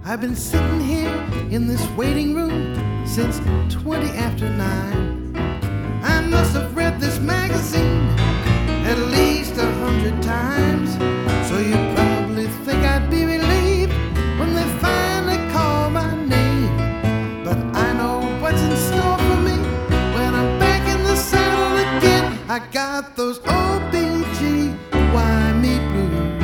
I've been sitting here in this waiting room since 20 after 9. I must have read this magazine at least 100 times. So you probably think I'd be relieved when they finally call my name. But I know what's in store for me when I'm back in the saddle again. I got those OBGYN blues.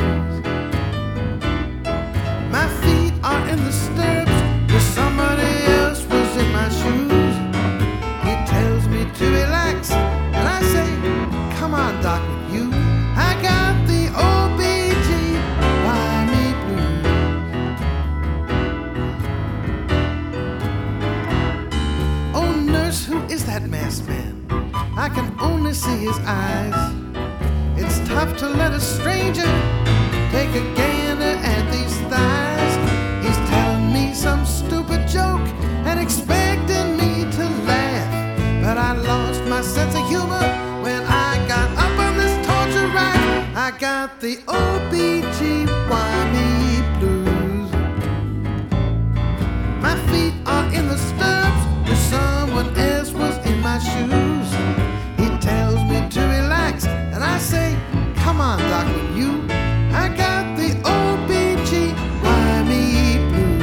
My feet are in the stirrups where somebody else was in my shoes. He tells me to relax, and I say, come on, doc, with you. I got the OBGYN blues. Oh, nurse, who is that masked man? I can only see his eyes. It's tough to let a stranger take a gander at these thighs. He's telling me some stupid joke and expecting me to laugh. But I lost my sense of humor when I got up on this torture rack. I got the OBGYN blues. My feet are in the stirrups where someone else was in my shoes. He tells me to relax, and I say, come on, doc, with you. I got the OBGYN blues.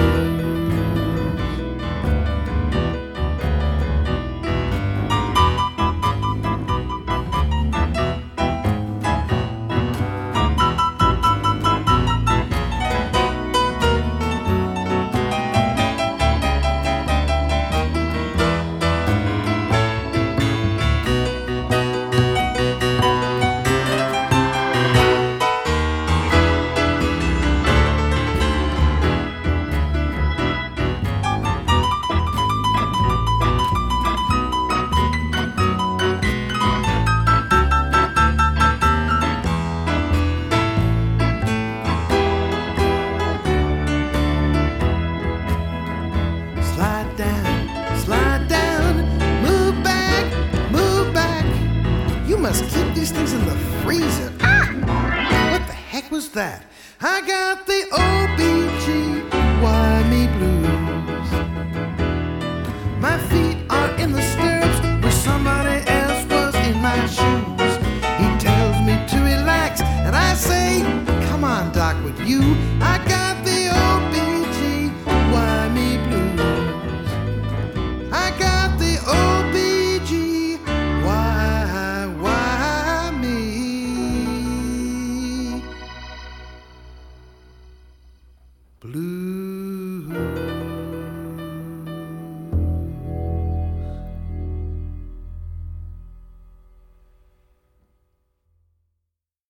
Slide down, move back, move back. You must keep these things in the freezer. Ah! What the heck was that? I got the OBGYN blues. My feet are in the stirrups where somebody else was in my shoes. He tells me to relax, and I say, come on, doc, with you. I got the OBGYN blues. I got the OBGYN blues.